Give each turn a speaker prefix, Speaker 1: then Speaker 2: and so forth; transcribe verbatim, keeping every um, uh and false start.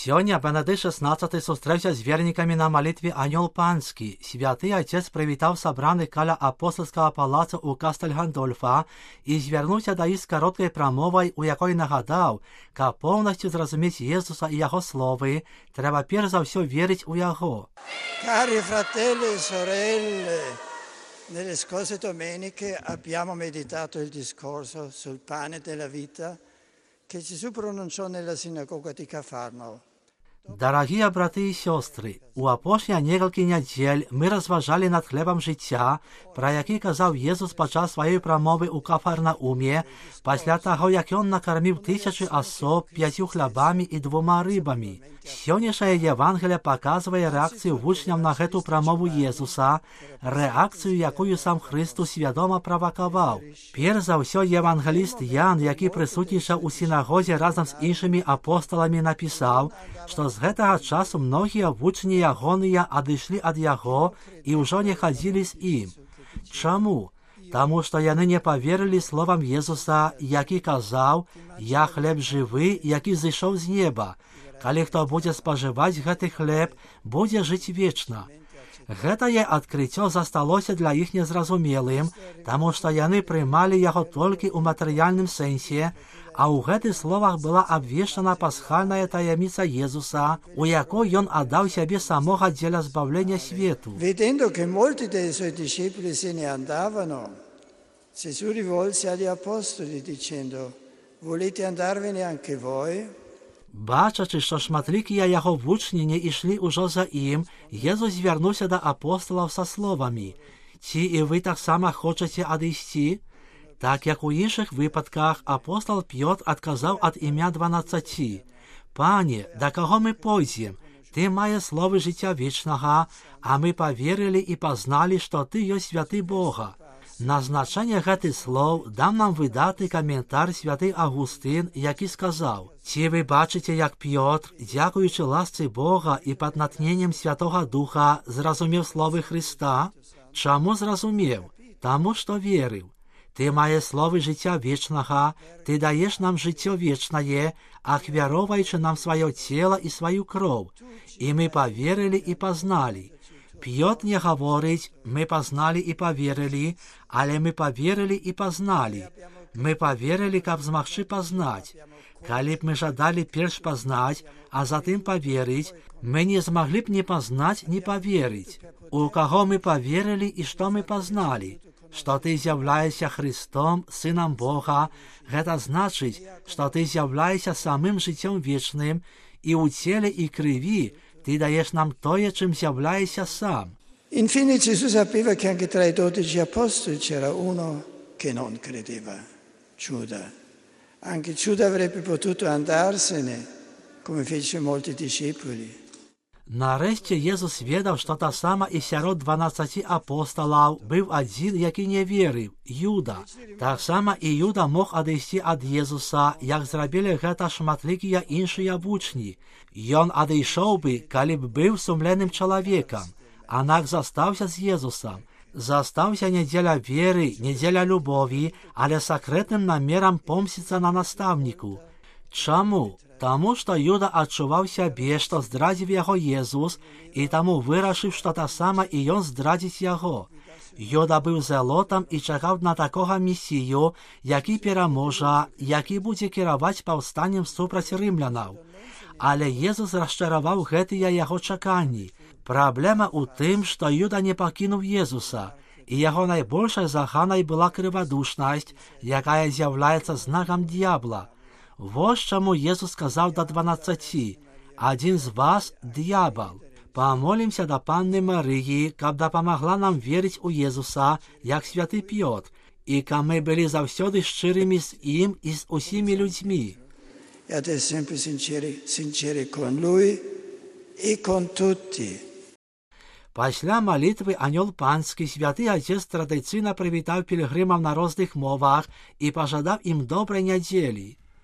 Speaker 1: Сёння Бенедикт шестнадцатый сустрэўся з вернікамі на малітве Анёл Панскі. Святы Отец прывітаў сабраных каля апостольскага палаца ў Кастель Гандольфа і звярнуўся да іх з кароткай прамовай, у якой нагадаў, каб поўнасцю зразумець Езуса і яго словы, трэба перш за ўсё верыць у яго.
Speaker 2: Cari fratelli e sorelle, nelle scorse domeniche abbiamo meditato il discorso sul pane della vita che Gesù pronunciò nella sinagoga di Cafarnao.
Speaker 1: Дарагія браты і сёстры, у апошнія некалькі нядзель мы разважалі над хлебам жыцця, пра які казаў Езус падчас сваёй прамовы ў Кафарнауме, пасля таго, як ён накарміў тысячы асоб п'яцю хлябамі і двума рыбамі. Сённяшняе Евангелие паказвае рэакцыю вучняў на гэту прамову Езуса, рэакцыю, якую сам Христос свядома правакаваў. Перш за ўсё евангеліст Ян, які прысутнічаў у сінагозе разам з іншымі апостоламі, напісаў, што з гэтага часу многія вучні ягоныя адышлі ад яго і ўжо не хадзілі з ім. Чаму? Таму што яны не паверылі словам Езуса, які казаў: «Я хлеб жывы, які зышоў з неба. Калі хто будзе спажываць гэты хлеб, будзе жыць вечна». Гэтае адкрыццё засталося для іх незразумелым, таму што яны прымалі яго толькі ў матэрыяльным сэнсе, а ў гэтых словах была абвешчана пасхальная таямніца Езуса, у якой ён аддаў сябе самога дзеля збавлення свету.
Speaker 2: Vedendo che molti dei suoi discepoli se ne andavano, Gesù rivolse agli apostoli dicendo: «Volete andarvene anche voi?»
Speaker 1: Бачачы, што шматлікія яго вучні не ішлі ўжо за ім, Езус звярнуўся да апосталаў са словамі: «Ці і вы таксама хочаце адысці?» Так як у іншых выпадках, апостал Пётр адказаў ад імя дванаццаці: «Пане, да каго мы пойдзем? Ты мае словы жыцця вечнага, а мы паверылі і пазналі, што ты ёсць святы Бога». На значэнне гэтых слоў дам нам выдатны каментар святы Августын, які сказаў: «Ці вы бачыце, як Пётр, дзякуючы ласцы Бога і пад натхненнем Святога Духа, зразумеў словы Христа? Чаму зразумеў? Таму што верыў. Ты мае словы жыцця вечнага, ты даеш нам жыццё вечнае, ахвяроўваючы нам сваё цела і сваю кроў. І мы паверылі і пазналі». Пётр не гаворыць: «Мы пазналі і паверылі», але мы паверылі і пазналі. Мы паверылі, каб змагчы пазнаць. Калі б мы жадалі перш пазнаць, а затым паверыць, мы не змаглі б ні пазнаць, ні паверыць. У каго мы паверылі і што мы пазналі? Што ты з'яўляешся Христом, Сынам Бога, гэта значыць, што ты з'яўляешся самым жыццём вечным, і ў целе і крыві ти даєш нам тое, чим з'являєшся сам.
Speaker 2: Infine Gesù sapeva che anche tra i dodici apostoli c'era uno che non credeva, Giuda. Anche Giuda avrebbe potuto andarsene, come fece molti discepoli.
Speaker 1: Нарэшце Езус ведаў, што таксама і сярод дванаццаці апосталаў быў адзін, які не верыў, Юда. Таксама і Юда мог адысці ад Езуса, як зрабілі гэта шматлікія іншыя вучні. Ён адышоў бы, калі б быў сумленным чалавекам, аднак застаўся з Езусам. Застаўся не дзеля веры, не дзеля любові, але сакрэтным намерам помсціцца на настаўніку. Чаму? Таму, што Юда адчуваў сябе, што здрадзіў яго Езус, і таму вырашыў, што таксама і ён здрадзіць яго. Юда быў зелотам і чакаў на такога месію, які пераможа, які будзе кіраваць паўстаннем супраць рымлянаў. Але Езус расчараваў гэтыя яго чаканні. Праблема ў тым, што Юда не пакінуў Езуса, і яго найбольшай заханай была крывадушнасць, якая з'яўляецца знакам д'ябла. Вось чаму Езус сказаў да дванаццаці: «Адзін з вас – д'ябал». Памолімся да Панны Марыі, каб дапамагла нам верыць у Езуса, як святы Пётр, і каб мы былі заўсёды шчырымі з ім і з усімі людзьмі.
Speaker 2: E ad essere sempre sinceri, sinceri con lui e con tutti.
Speaker 1: Пасля малітвы Анёл Панскі святы Отец традыцыйна прывітаў пілігрымаў на розных мовах і пажадаў ім добрай нядзелі.